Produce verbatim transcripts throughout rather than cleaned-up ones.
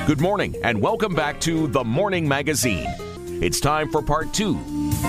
Good morning, and welcome back to The Morning Magazine. It's time for part two.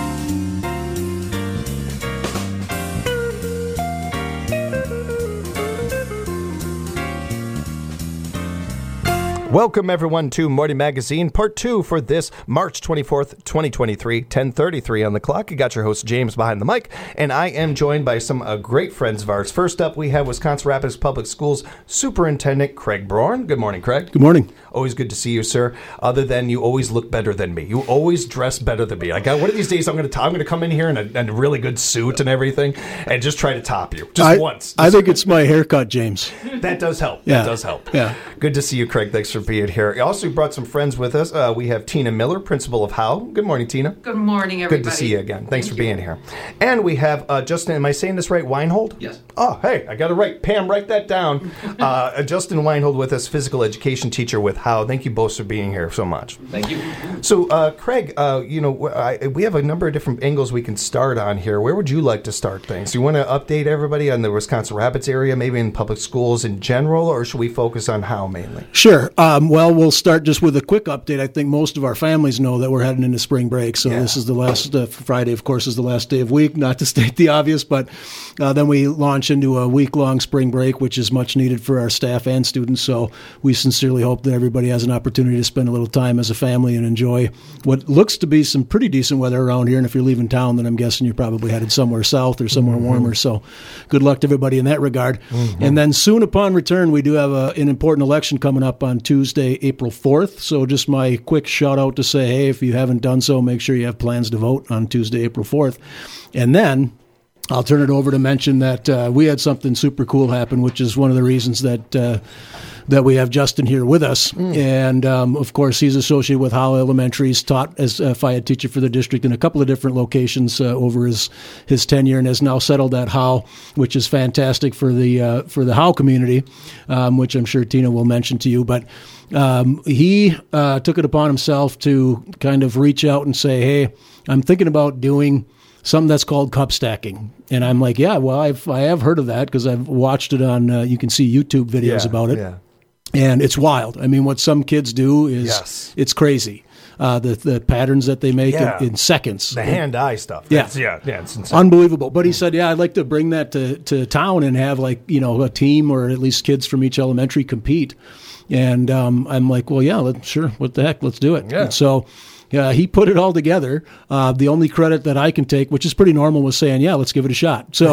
Welcome, everyone, to Morning Magazine, part two for this March twenty-fourth, twenty twenty-three, ten thirty-three on the clock. You got your host, James, behind the mic, and I am joined by some uh, great friends of ours. First up, we have Wisconsin Rapids Public Schools Superintendent Craig Braun. Good morning, Craig. Good morning. Always good to see you, sir. Other than you always look better than me. You always dress better than me. Like, one of these days, I'm going to I'm going to come in here in a, in a really good suit and everything, and just try to top you. Just I, once. Just I think it's my haircut, James. That does help. Yeah. That does help. Yeah. Good to see you, Craig. Thanks for being here. Also, we brought some friends with us. Uh, we have Tina Miller, principal of Howe. Good morning, Tina. Good morning, everybody. Good to see you again. Thanks Thank for being you. here. And we have uh, Justin, am I saying this right, Weinhold? Yes. Oh, hey, I got it right. Pam, write that down. uh, Justin Weinhold with us, physical education teacher with Howe. Thank you both for being here so much. Thank you. So, uh, Craig, uh, you know, I, we have a number of different angles we can start on here. Where would you like to start things? Do you want to update everybody on the Wisconsin Rapids area, maybe in public schools in general, or should we focus on Howe mainly? Sure. Um, well, we'll start just with a quick update. I think most of our families know that we're heading into spring break. So Yeah. this is the last, uh, Friday, of course, is the last day of week, not to state the obvious, but uh, then we launch into a week-long spring break, which is much needed for our staff and students. So we sincerely hope that everybody has an opportunity to spend a little time as a family and enjoy what looks to be some pretty decent weather around here. And if you're leaving town, then I'm guessing you're probably headed somewhere south or somewhere Mm-hmm. warmer. So good luck to everybody in that regard. Mm-hmm. And then soon upon return, we do have a, an important election coming up on Tuesday, April fourth. So just my quick shout out to say, hey, if you haven't done so, make sure you have plans to vote on Tuesday, April fourth. And then I'll turn it over to mention that uh, we had something super cool happen, which is one of the reasons that uh, that we have Justin here with us. Mm. And, um, of course, he's associated with Howe Elementary. He's taught as a F I A D teacher for the district in a couple of different locations uh, over his, his tenure, and has now settled at Howe, which is fantastic for the uh, for the Howe community, um, which I'm sure Tina will mention to you. But um, he uh, took it upon himself to kind of reach out and say, hey, I'm thinking about doing something that's called cup stacking. And I'm like, yeah, well, I've, I have heard of that because I've watched it on, uh, you can see YouTube videos Yeah, about it. yeah. And it's wild. I mean, what some kids do is, Yes. it's crazy. Uh, the, the patterns that they make Yeah. in, in seconds. The hand-eye stuff. Yeah. That's, yeah, yeah, it's insane. Unbelievable. But he said, yeah, I'd like to bring that to, to town and have, like, you know, a team or at least kids from each elementary compete. And um, I'm like, well, yeah, let, sure. What the heck? Let's do it. Yeah. And so yeah, he put it all together. Uh, the only credit that I can take, which is pretty normal, was saying, yeah, let's give it a shot. So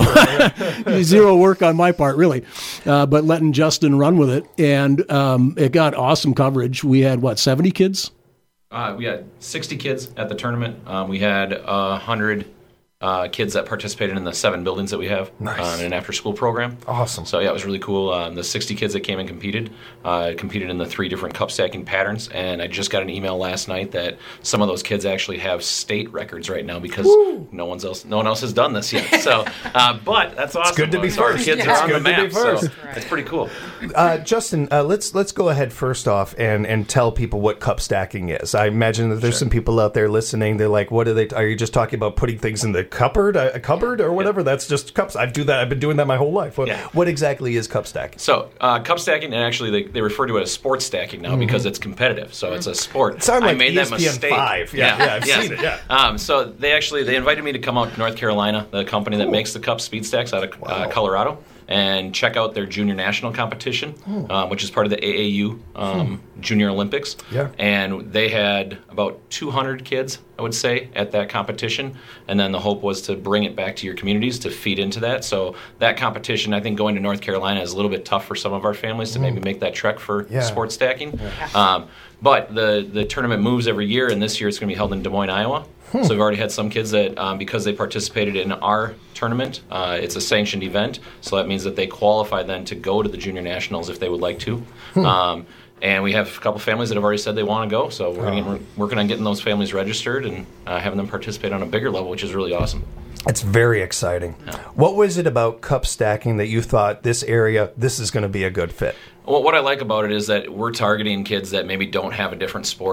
zero work on my part, really. Uh, but letting Justin run with it. And um, it got awesome coverage. We had, what, seventy kids? Uh, we had sixty kids at the tournament. Um, we had uh, one hundred uh, kids that participated in the seven buildings that we have Nice. uh, in an after-school program. Awesome. So, yeah, it was really cool. Um, the sixty kids that came and competed, uh, competed in the three different cup stacking patterns. And I just got an email last night that some of those kids actually have state records right now because Woo. no one's else, no one else has done this yet. So, uh, but that's awesome. good to be so our first. kids Yeah. are on It's the good to be map. So first. it's pretty cool. Uh, Justin, uh, let's let's go ahead first off and, and tell people what cup stacking is. I imagine that there's Sure. some people out there listening. They're like, "What are they? Are you just talking about putting things in the cupboard, a cupboard, or whatever?" That's just cups. I do that. I've been doing that my whole life. What, Yeah. what exactly is cup stacking? So, uh, cup stacking, and actually they, they refer to it as sports stacking now because it's competitive. So it's a sport. It sounded I like made E S that P N mistake. five. Yeah, yeah, I've yes. seen it, yeah. Um, so they actually they invited me to come out to North Carolina, the company that Cool. makes the cup speed stacks out of Wow. uh, Colorado, and check out their junior national competition, um, which is part of the A A U um, Junior Olympics. Yeah. And they had about two hundred kids, I would say, at that competition. And then the hope was to bring it back to your communities to feed into that. So that competition, I think going to North Carolina is a little bit tough for some of our families to maybe make that trek for Yeah. sports stacking. Um, but the, the tournament moves every year, and this year it's going to be held in Des Moines, Iowa. So we've already had some kids that, um, because they participated in our tournament, uh, it's a sanctioned event. So that means that they qualify then to go to the junior nationals if they would like to. Um, and we have a couple families that have already said they want to go. So we're, gonna get, we're working on getting those families registered and uh, having them participate on a bigger level, which is really awesome. It's very exciting. What was it about cup stacking that you thought this area, this is going to be a good fit? Well, what I like about it is that we're targeting kids that maybe don't have a different sport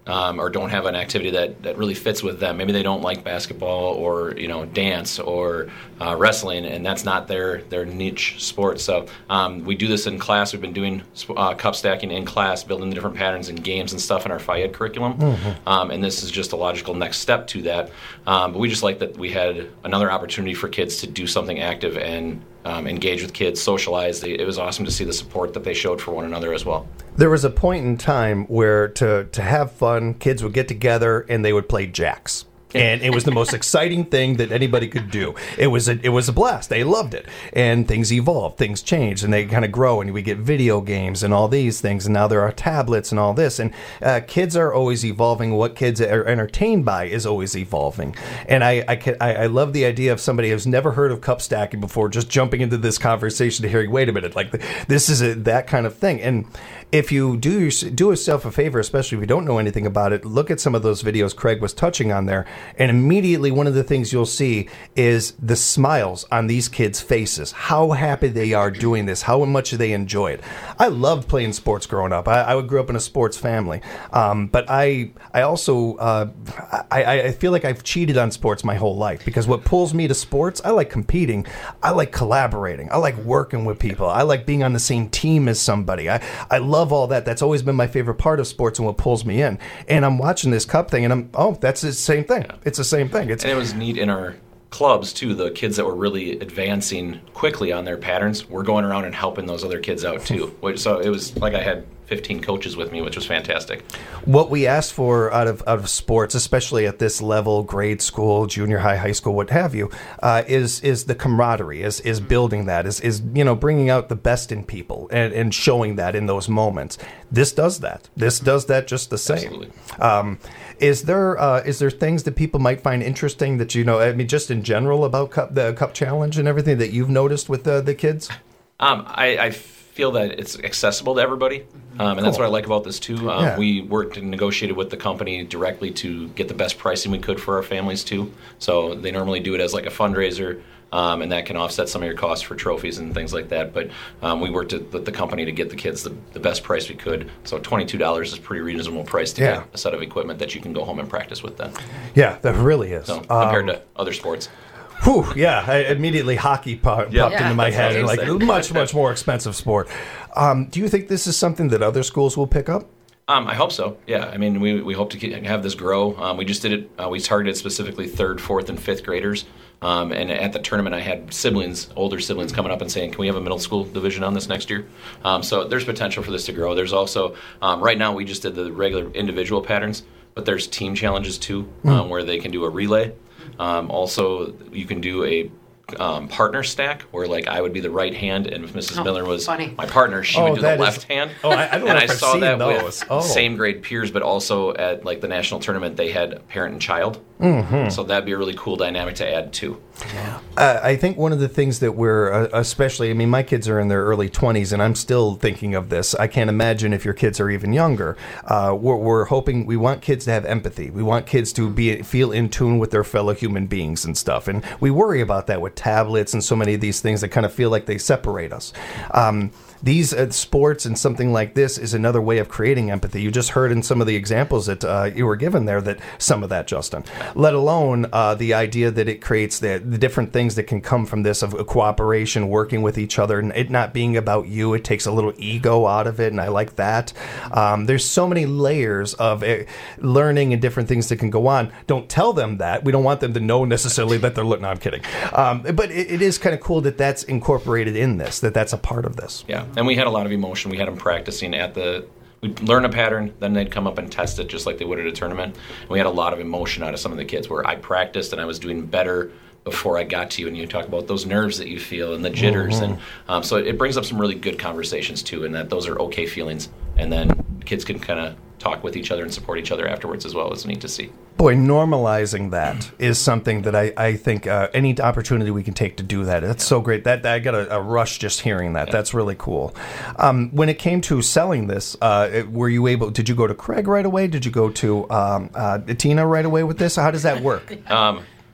um, or don't have an activity that, that really fits with them. Maybe they don't like basketball or you know dance or uh, wrestling, and that's not their their niche sport. So um, we do this in class. We've been doing uh, cup stacking in class, building the different patterns and games and stuff in our Phi Ed curriculum, mm-hmm. um, and this is just a logical next step to that. Um, but we just like that we had another opportunity for kids to do something active and um, engage with kids, socialize. They, it was awesome to see the support that they showed for one another as well. There was a point in time where to, to have fun, kids would get together and they would play jacks. And it was the most exciting thing that anybody could do. It was a, it was a blast. They loved it. And things evolved, things changed, and they kind of grow. And we get video games and all these things. And now there are tablets and all this. And uh, kids are always evolving. What kids are entertained by is always evolving. And I I, can, I I love the idea of somebody who's never heard of cup stacking before just jumping into this conversation to hearing, wait a minute, like this is a, that kind of thing. And if you do do yourself a favor, especially if you don't know anything about it, look at some of those videos Craig was touching on there. And immediately one of the things you'll see is the smiles on these kids' faces, how happy they are doing this, how much they enjoy it. I loved playing sports growing up. I, I grew up in a sports family. Um, but I I also, uh, I, I feel like I've cheated on sports my whole life because what pulls me to sports, I like competing. I like collaborating. I like working with people. I like being on the same team as somebody. I, I love all that. That's always been my favorite part of sports and what pulls me in. And I'm watching this cup thing and I'm, oh, that's the same thing. Yeah. It's the same thing. It's, and it was neat in our clubs, too. The kids that were really advancing quickly on their patterns were going around and helping those other kids out, too. So it was like I had fifteen coaches with me, which was fantastic. What we asked for out of out of sports, especially at this level, grade school, junior high, high school, what have you, uh, is is the camaraderie, is is building that, is is you know bringing out the best in people and, and showing that in those moments. This does that. This does that just the same. Absolutely. Um, is there uh, is there things that people might find interesting that you know? I mean, just in general about cup, the cup challenge and everything that you've noticed with the the kids. Um, I. I feel that it's accessible to everybody, um, and that's what I like about this too. Um, Yeah. We worked and negotiated with the company directly to get the best pricing we could for our families too. So they normally do it as like a fundraiser, um, and that can offset some of your costs for trophies and things like that. But um, we worked with the company to get the kids the, the best price we could. So twenty-two dollars is a pretty reasonable price to Yeah. get a set of equipment that you can go home and practice with then. Yeah, that really is. So compared Um, to other sports. Whew, yeah, I, immediately hockey popped, Yeah. popped Yeah, into my that's what I head. was Like gonna say. much, much more expensive sport. Um, do you think this is something that other schools will pick up? Um, I hope so. Yeah, I mean, we we hope to keep, have this grow. Um, we just did it. Uh, we targeted specifically third, fourth, and fifth graders. Um, and at the tournament, I had siblings, older siblings, coming up and saying, "Can we have a middle school division on this next year?" Um, so there's potential for this to grow. There's also um, right now we just did the regular individual patterns, but there's team challenges too, um, mm. where they can do a relay. Um, also, you can do a Um, partner stack where like I would be the right hand and if Missus Oh, Miller was funny. my partner, she Oh, would do the that is- left hand. Oh, I- I don't know and if I I've saw seen that those. with Oh. same grade peers, but also at like the national tournament they had parent and child. Mm-hmm. So that'd be a really cool dynamic to add too. Uh, I think one of the things that we're uh, especially, I mean, my kids are in their early twenties, and I'm still thinking of this. I can't imagine if your kids are even younger. Uh, we're, we're hoping, we want kids to have empathy. We want kids to be feel in tune with their fellow human beings and stuff. And we worry about that with tablets and so many of these things that kind of feel like they separate us. Um, These uh, sports and something like this is another way of creating empathy. You just heard in some of the examples that uh, you were given there that some of that, Justin, let alone uh, the idea that it creates the, the different things that can come from this of cooperation, working with each other, and it not being about you. It takes a little ego out of it, and I like that. Um, there's so many layers of uh, learning and different things that can go on. Don't tell them that. We don't want them to know necessarily that they're, no, I'm kidding. Um, but it, it is kind of cool that that's incorporated in this, that that's a part of this. Yeah. And we had a lot of emotion. We had them practicing at the, we'd learn a pattern, then they'd come up and test it just like they would at a tournament. And we had a lot of emotion out of some of the kids where I practiced and I was doing better before I got to you. And you talk about those nerves that you feel and the jitters. Mm-hmm. And um, so it brings up some really good conversations too, and that those are okay feelings. And then kids can kind of talk with each other and support each other afterwards as well. It's neat to see. Boy, normalizing that is something that I, I think uh, any opportunity we can take to do that, that's yeah. so great. That, that I got a, a rush just hearing that. Yeah. That's really cool. Um, when it came to selling this, uh, were you able, did you go to Craig right away? Did you go to um, uh, Tina right away with this? How does that work? Um,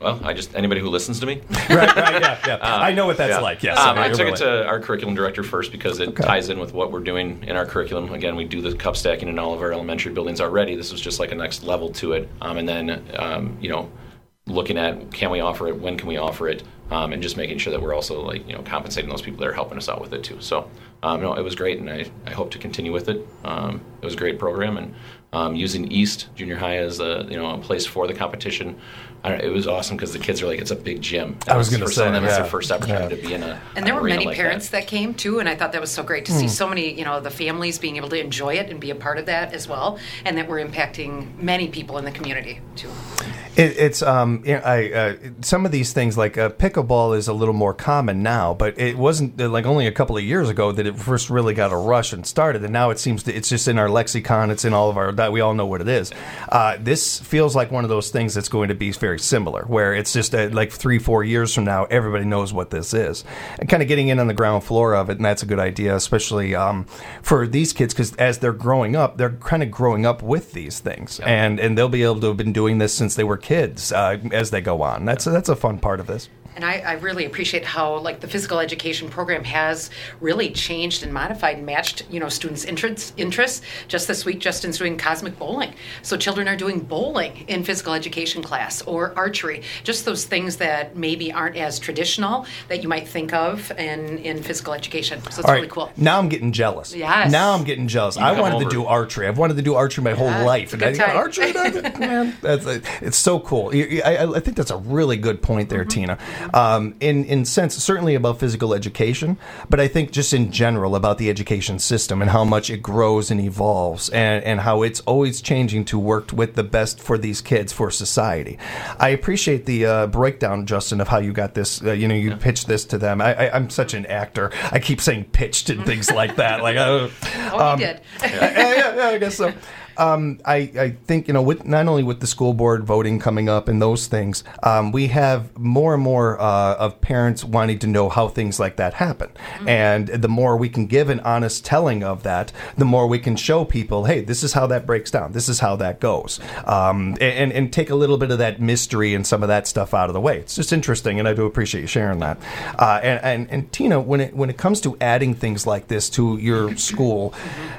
Well, I just anybody who listens to me. right, right, yeah, yeah. Um, I know what that's yeah. like. Yes, um, I took took it to our curriculum director first because it okay. ties in with what we're doing in our curriculum. Again, we do the cup stacking in all of our elementary buildings already. This was just like a next level to it, um, and then um, you know, looking at can we offer it, when can we offer it, um, and just making sure that we're also like you know compensating those people that are helping us out with it too. So, um, no, it was great, and I, I hope to continue with it. Um, it was a great program, and um, using East Junior High as a you know a place for the competition. I don't know, it was awesome because the kids are like, it's a big gym. I was going to say, some of them, yeah. it's their first opportunity yeah. to be in a And there were many like parents that. that came too, and I thought that was so great to mm. see so many, you know, the families being able to enjoy it and be a part of that as well, and that we're impacting many people in the community too. It, it's um, you know, I uh, some of these things like uh, pickleball is a little more common now, but it wasn't uh, like only a couple of years ago that it first really got a rush and started, and now it seems to, it's just in our lexicon, it's in all of our that we all know what it is. Uh, this feels like one of those things that's going to be very similar, where it's just uh, like three, four years from now, everybody knows what this is, and kind of getting in on the ground floor of it, and that's a good idea, especially um, for these kids, because as they're growing up, they're kind of growing up with these things, yep. and and they'll be able to have been doing this since they were kids uh, as they go on. That's that's a fun part of this. And I, I really appreciate how, like, the physical education program has really changed and modified and matched, you know, students' interests. interests. Just this week, Justin's doing cosmic bowling. So children are doing bowling in physical education class, or archery. Just those things that maybe aren't as traditional that you might think of in, in physical education. So it's All really right. cool. Now I'm getting jealous. Yes. Now I'm getting jealous. You I wanted over. to do archery. I've wanted to do archery my Yeah, whole life. it's a And good I, time. archery, that's, man, that's, it's so cool. I, I, I think that's a really good point there, mm-hmm. Tina. Um, in in sense, certainly about physical education, but I think just in general about the education system and how much it grows and evolves, and, and how it's always changing to work with the best for these kids, for society. I appreciate the uh, breakdown, Justin, of how you got this. Uh, you know, you yeah. pitched this to them. I, I, I'm such an actor. I keep saying pitched and things like that. Like, uh, oh, um, you did. yeah, yeah, yeah, I guess so. Um, I, I think, you know, with not only with the school board voting coming up and those things, um, we have more and more uh, of parents wanting to know how things like that happen. Mm-hmm. And the more we can give an honest telling of that, the more we can show people, hey, this is how that breaks down. This is how that goes. Um, and, and take a little bit of that mystery and some of that stuff out of the way. It's just interesting, and I do appreciate you sharing that. Uh, and, and, and Tina, when it, when it comes to adding things like this to your school,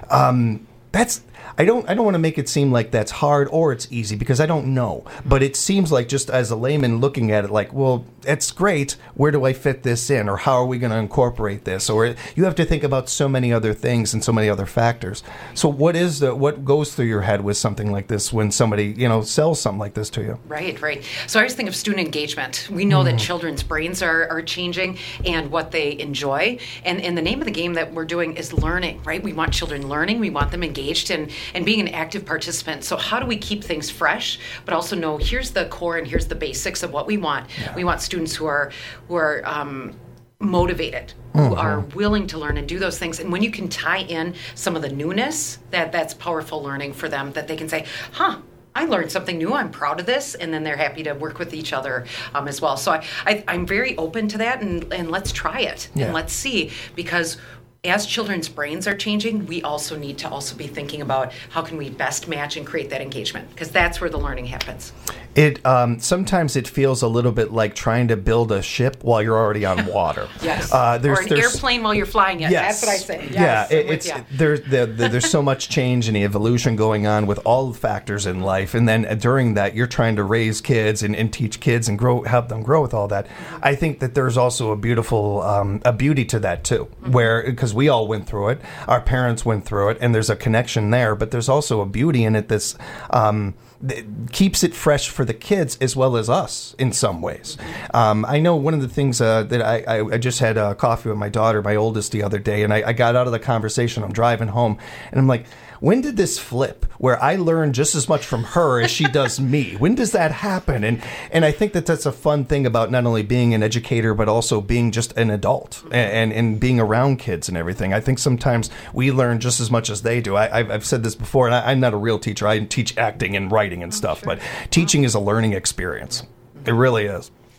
um, that's... I don't I don't want to make it seem like that's hard or it's easy, because I don't know. But it seems like, just as a layman looking at it, like, well, it's great. Where do I fit this in? Or how are we going to incorporate this? Or you have to think about so many other things and so many other factors. So what is the what goes through your head with something like this when somebody, you know, sells something like this to you? Right, right. So I always think of student engagement. We know mm. that children's brains are, are changing and what they enjoy. And, and the name of the game that we're doing is learning, right? We want children learning. We want them engaged and, and being an active participant. So how do we keep things fresh, but also know here's the core and here's the basics of what we want. Yeah. We want students who are who are um, motivated, who mm-hmm. are willing to learn and do those things. And when you can tie in some of the newness, that that's powerful learning for them, that they can say, huh, I learned something new, I'm proud of this, and then they're happy to work with each other um, as well. So I, I, I'm very open to that, and, and let's try it, yeah. and let's see, because as children's brains are changing, we also need to also be thinking about how can we best match and create that engagement, because that's where the learning happens. It um, sometimes it feels a little bit like trying to build a ship while you're already on water. Yes, uh, there's, or an there's, airplane while you're flying it. Yes. That's what I say. Yes, yeah, it, it's yeah. there's the, the, there's so much change and evolution going on with all the factors in life, and then during that you're trying to raise kids and, and teach kids and grow, help them grow with all that. Mm-hmm. I think that there's also a beautiful um, a beauty to that too, mm-hmm. where because we all went through it, our parents went through it, and there's a connection there. But there's also a beauty in it that's um, that keeps it fresh for the kids as well as us in some ways. Um, I know one of the things uh, that I, I, I just had uh, coffee with my daughter, my oldest, the other day, and I, I got out of the conversation. I'm driving home, and I'm like, when did this flip where I learn just as much from her as she does me? When does that happen? And and I think that that's a fun thing about not only being an educator, but also being just an adult and, and, and being around kids and everything. I think sometimes we learn just as much as they do. I, I've, I've said this before, and I, I'm not a real teacher. I teach acting and writing and stuff, but teaching is a learning experience. It really is.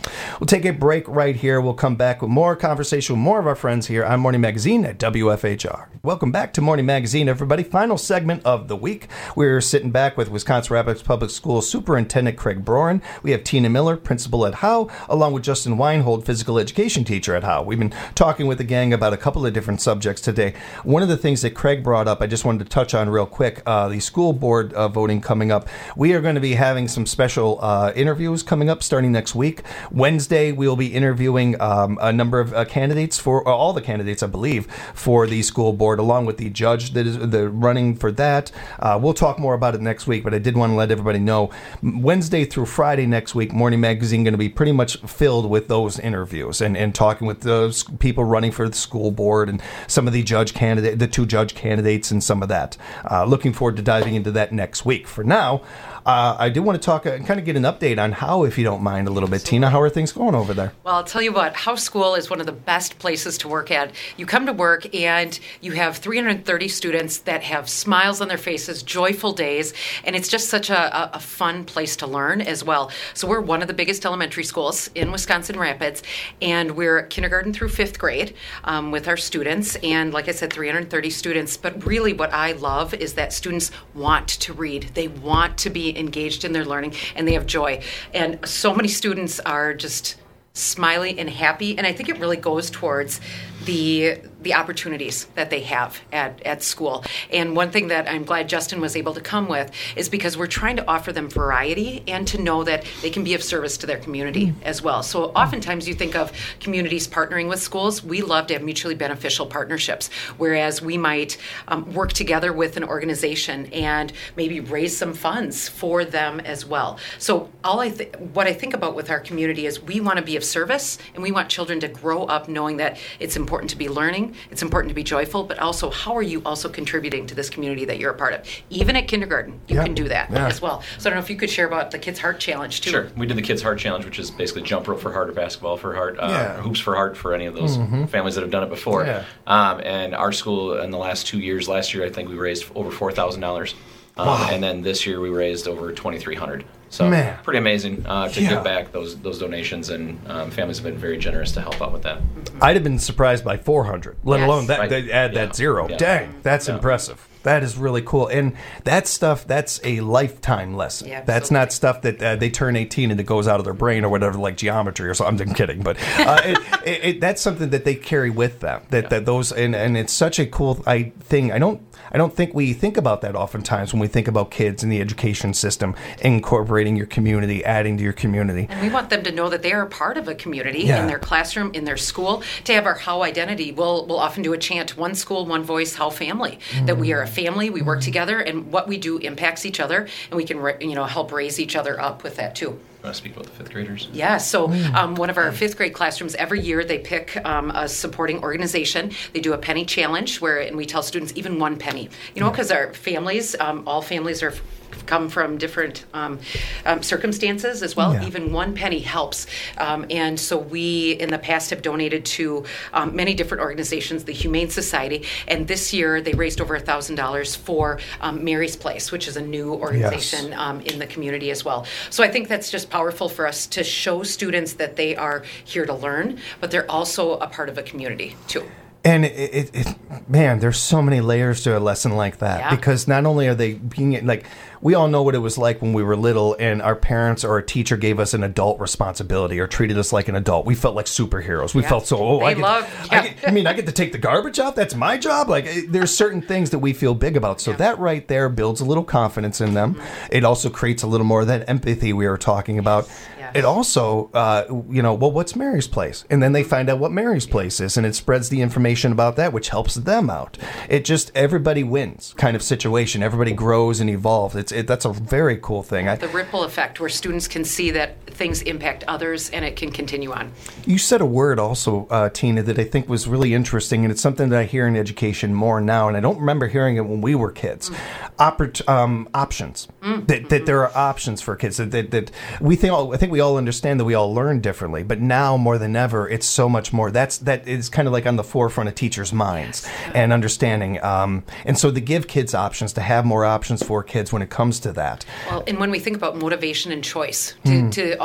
We'll take a break right here. We'll come back with more conversation with more of our friends here on Morning Magazine at W F H R. Welcome back to Morning Magazine, everybody. Final segment of the week. We're sitting back with Wisconsin Rapids Public Schools Superintendent Craig Broren. We have Tina Miller, principal at Howe, along with Justin Weinhold, physical education teacher at Howe. We've been talking with the gang about a couple of different subjects today. One of the things that Craig brought up, I just wanted to touch on real quick, uh, the school board uh, voting coming up. We are going to be having some special uh, interviews coming up starting next week. Wednesday, we'll be interviewing um, a number of uh, candidates for uh, all the candidates, I believe, for the school board, along with the judge that is the running for that. Uh, we'll talk more about it next week, but I did want to let everybody know Wednesday through Friday next week, Morning Magazine going to be pretty much filled with those interviews and, and talking with those people running for the school board and some of the judge candidate, the two judge candidates, and some of that. Uh, looking forward to diving into that next week. For now, Uh, I do want to talk and uh, kind of get an update on Howe, if you don't mind, a little bit. Tina, how are things going over there? Well, I'll tell you what, Howe School is one of the best places to work at. You come to work and you have three hundred thirty students that have smiles on their faces, joyful days, and it's just such a, a, a fun place to learn as well. So we're one of the biggest elementary schools in Wisconsin Rapids, and we're kindergarten through fifth grade um, with our students, and like I said, three hundred thirty students. But really what I love is that students want to read. They want to be engaged in their learning, and they have joy. And so many students are just smiley and happy, and I think it really goes towards the the opportunities that they have at, at school. And one thing that I'm glad Justin was able to come with is because we're trying to offer them variety and to know that they can be of service to their community mm. as well. So oftentimes you think of communities partnering with schools. We love to have mutually beneficial partnerships, whereas we might um, work together with an organization and maybe raise some funds for them as well. So all I th- what I think about with our community is we want to be of service, and we want children to grow up knowing that it's important to be learning, it's important to be joyful, but also how are you also contributing to this community that you're a part of? Even at kindergarten, you yeah. can do that yeah. as well. So I don't know if you could share about the Kids Heart Challenge too. Sure. We did the Kids Heart Challenge, which is basically jump rope for heart or basketball for heart, uh, yeah. or hoops for heart for any of those mm-hmm. families that have done it before. Yeah. Um, and our school in the last two years, last year I think we raised over four thousand dollars. Um, wow. And then this year we raised over twenty-three hundred dollars. So Man. pretty amazing uh, to yeah. give back those those donations, and um, families have been very generous to help out with that. I'd have been surprised by four hundred, let yes. alone that Right. they add Yeah. that zero. Yeah. Dang, that's Yeah. impressive. That is really cool. And that stuff, that's a lifetime lesson. Yeah, that's not stuff that uh, they turn eighteen and it goes out of their brain or whatever, like geometry or something. I'm kidding. But uh, it, it, it, that's something that they carry with them. That, Yeah. that those and, and it's such a cool I, thing. I don't I don't think we think about that oftentimes when we think about kids in the education system, incorporating your community, adding to your community. And we want them to know that they are a part of a community Yeah. in their classroom, in their school. To have our Howe identity, we'll, we'll often do a chant, one school, one voice, Howe family. Mm-hmm. That we are a family, we work together, and what we do impacts each other, and we can you know help raise each other up with that too. You want to speak about the fifth graders? Yeah, so um, one of our fifth grade classrooms, every year they pick um, a supporting organization. They do a penny challenge where, and we tell students even one penny. You know, because our families, um, all families are come from different um, um, circumstances as well. Yeah. Even one penny helps. Um, and so we, in the past, have donated to um, many different organizations, the Humane Society, and this year they raised over one thousand dollars for um, Mary's Place, which is a new organization Yes. um, in the community as well. So I think that's just powerful for us to show students that they are here to learn, but they're also a part of a community too. And it, it, it, man, there's so many layers to a lesson like that Yeah. because not only are they being like, we all know what it was like when we were little and our parents or a teacher gave us an adult responsibility or treated us like an adult. We felt like superheroes. We Yeah. felt so, oh, They I, get, love- I, yeah. get, I mean, I get to take the garbage out. That's my job. Like it, there's certain things that we feel big about. So Yeah. that right there builds a little confidence in them. Mm-hmm. It also creates a little more of that empathy we were talking about. Yes. It also, uh, you know, well, what's Mary's Place? And then they find out what Mary's Place is, and it spreads the information about that, which helps them out. It just, everybody wins kind of situation. Everybody grows and evolves. It's it, that's a very cool thing. I, The ripple effect where students can see that things impact others and it can continue on. You said a word also, uh, Tina, that I think was really interesting, and it's something that I hear in education more now, and I don't remember hearing it when we were kids. Mm. Oppor- um, options. Mm. That, that there are options for kids. That, that, that we think. I think we all understand that we all learn differently, but now more than ever, it's so much more. That's that is kind of like on the forefront of teachers' minds yes. and understanding. Um, and so to give kids options, to have more options for kids when it comes to that. Well, and when we think about motivation and choice, to, mm. to offer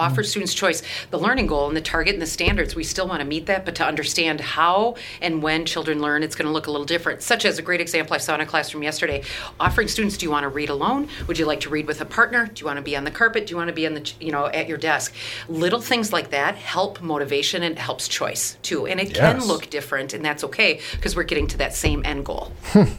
offer students choice. The learning goal and the target and the standards, we still want to meet that, but to understand how and when children learn, it's going to look a little different. Such as a great example I saw in a classroom yesterday, offering students, do you want to read alone? Would you like to read with a partner? Do you want to be on the carpet? Do you want to be on the, you know, at your desk? Little things like that help motivation and helps choice too. And it Yes. can look different, and that's okay because we're getting to that same end goal.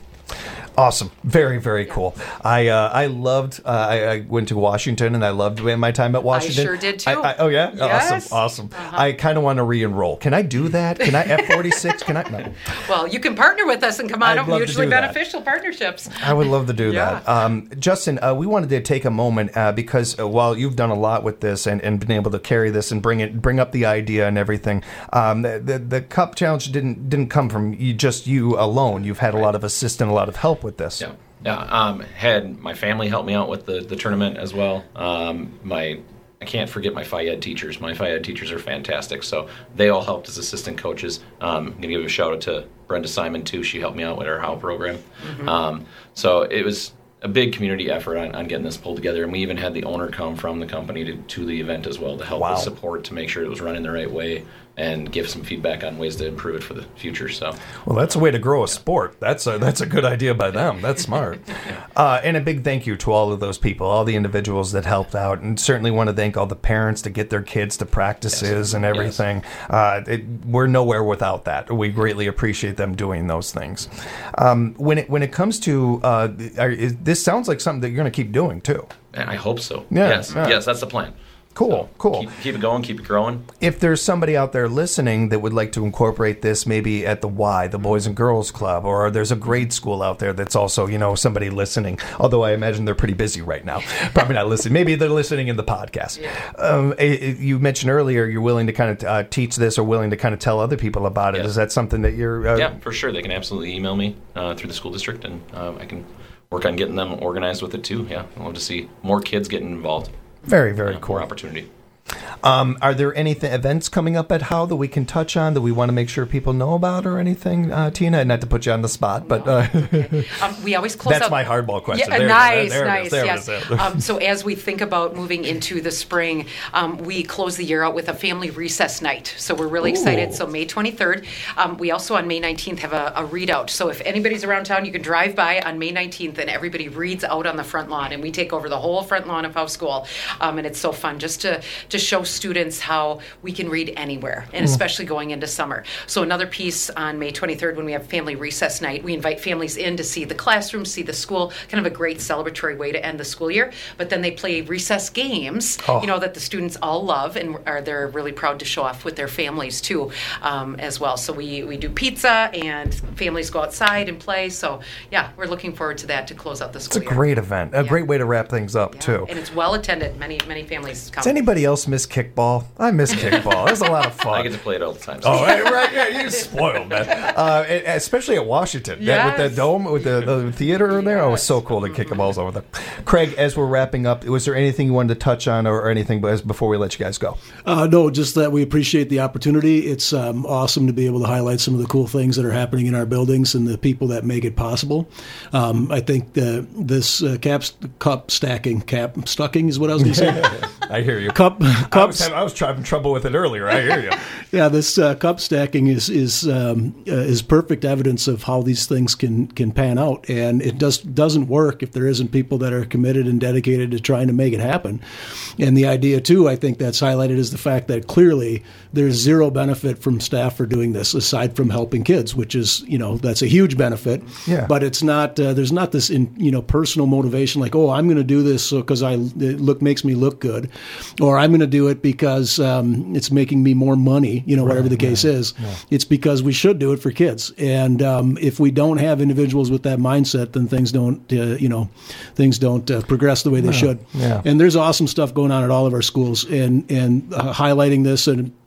Awesome. Very, very cool. I uh, I loved, uh, I, I went to Washington and I loved my time at Washington. sure did, too. I, I, oh, yeah? Yes. Awesome. Awesome. I kind of want to re-enroll. Can I do that? Can I, F forty-six, can I? No. Well, you can partner with us and come on I'd up, love to mutually do that. beneficial partnerships. I would love to do Yeah. that. Um, Justin, uh, we wanted to take a moment uh, because uh, while you've done a lot with this and, and been able to carry this and bring it, bring up the idea and everything, um, the, the the Cup Challenge didn't didn't come from you, just you alone. You've had a lot of assist and a lot of help with this. Yeah, yeah. Um, had my family help me out with the, the tournament as well. Um, my I can't forget my Phi Ed teachers. My Phi Ed teachers are fantastic, so they all helped as assistant coaches. Um, I'm gonna give a shout out to Brenda Simon too. She helped me out with our H O W program. Mm-hmm. Um, so it was a big community effort on, on getting this pulled together, and we even had the owner come from the company to, to the event as well to help Wow. with support to make sure it was running the right way and give some feedback on ways to improve it for the future. So, Well, that's a way to grow a sport. That's a that's a good idea by them. That's smart. Uh, and a big thank you to all of those people, all the individuals that helped out, and certainly want to thank all the parents to get their kids to practices Yes. and everything. Yes. Uh, it, we're nowhere without that. We greatly appreciate them doing those things. Um, when it when it comes to uh, are, is, this sounds like something that you're going to keep doing too. and I hope so. Yeah, yes, yeah. yes, that's the plan. Cool, cool. Keep, keep it going, keep it growing. If there's somebody out there listening that would like to incorporate this maybe at the Y, the Boys and Girls Club, or there's a grade school out there that's also, you know, somebody listening, although I imagine they're pretty busy right now. Probably not listening. Maybe they're listening in the podcast. Yeah. Um, it- it- you mentioned earlier you're willing to kind of uh, teach this or willing to kind of tell other people about it. Yes. Is that something that you're... Uh, Yeah, for sure. They can absolutely email me uh, through the school district, and uh, I can work on getting them organized with it too. Yeah, I'd love to see more kids getting involved. Very, very Yeah, cool. More opportunity. Um, are there any th- events coming up at How that we can touch on that we want to make sure people know about or anything, uh, Tina? Not to put you on the spot, but uh, Um, we always close that's out. my hardball question. Yeah, There it is. nice, There it is. nice, There it yes. is. There it is. Um, so as we think about moving into the spring, um, we close the year out with a family recess night. So we're really excited. Ooh. So May twenty-third. Um, we also on May nineteenth have a, a readout. So if anybody's around town, you can drive by on May nineteenth and everybody reads out on the front lawn, and we take over the whole front lawn of House School. Um, and it's so fun just to to show students how we can read anywhere, and especially going into summer. So another piece on May twenty-third when we have family recess night, we invite families in to see the classroom, see the school, kind of a great celebratory way to end the school year. But then they play recess games, Oh. you know, that the students all love and are they're really proud to show off with their families too, um, as well. So we, we do pizza and families go outside and play. So yeah, we're looking forward to that to close out the It's school a year. great event, a Yeah. great way to wrap things up, Yeah. too. And it's well attended. Many, many families come. Does anybody else miss kickball? I miss kickball. It was a lot of fun. I get to play it all the time. So. Oh, right, right, yeah, you're spoiled, man. Uh, and- especially at Washington, that- with Yes. the dome, with the, the theater in there. Oh, it was so cool to kick the balls over there. Craig, as we're wrapping up, was there anything you wanted to touch on or, or anything as- before we let you guys go? Uh, no, just that we appreciate the opportunity. It's um, awesome to be able to highlight some of the cool things that are happening in our buildings and the people that make it possible. Um, I think the, this uh, cap, cup stacking, cap stucking is what I was going to say. I hear you. Cup, I was, cups. having, I was having trouble with it earlier. I hear you. Yeah, this uh, cup stacking is is um, uh, is perfect evidence of how these things can can pan out, and it just doesn't work if there isn't people that are committed and dedicated to trying to make it happen. And the idea too, I think that's highlighted is the fact that clearly there's zero benefit from staff for doing this aside from helping kids, which is you know that's a huge benefit. Yeah. But it's not uh, there's not this in, you know personal motivation like oh I'm going to do this so because I it look makes me look good, or I'm going to do it because um, it's making me more money. You know, whatever the case is, it's because we should do it for kids. And um, if we don't have individuals with that mindset, then things don't, uh, you know, things don't uh, progress the way they should. Yeah. And there's awesome stuff going on at all of our schools, and and uh, highlighting this and.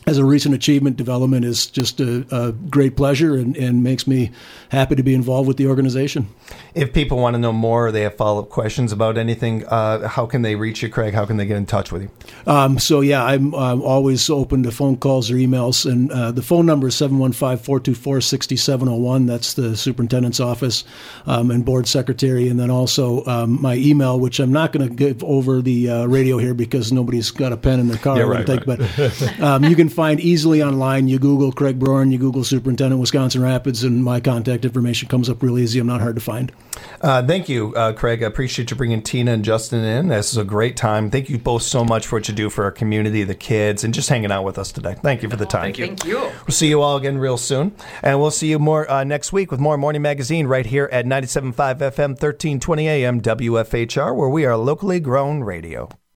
as a recent achievement development is just a, a great pleasure and, and makes me happy to be involved with the organization. If people want to know more or they have follow-up questions about anything, uh, how can they reach you, Craig? How can they get in touch with you? Um, so, yeah, I'm, I'm always open to phone calls or emails. And uh, the phone number is seven one five, four two four, six seven zero one. That's the superintendent's office um, and board secretary. And then also um, my email, which I'm not going to give over the uh, radio here because nobody's got a pen in their car. Yeah, I right, think, right. But um, you can find easily online. You Google Craig Broren, you Google Superintendent Wisconsin Rapids, and my contact information comes up real easy. I'm not hard to find. Uh, thank you, uh, Craig. I appreciate you bringing Tina and Justin in. This is a great time. Thank you both so much for what you do for our community, the kids, and just hanging out with us today. Thank you for the time. Thank you. Thank you. We'll see you all again real soon. And we'll see you more uh, next week with more Morning Magazine right here at ninety-seven point five F M, thirteen twenty A M, W F H R, where we are locally grown radio.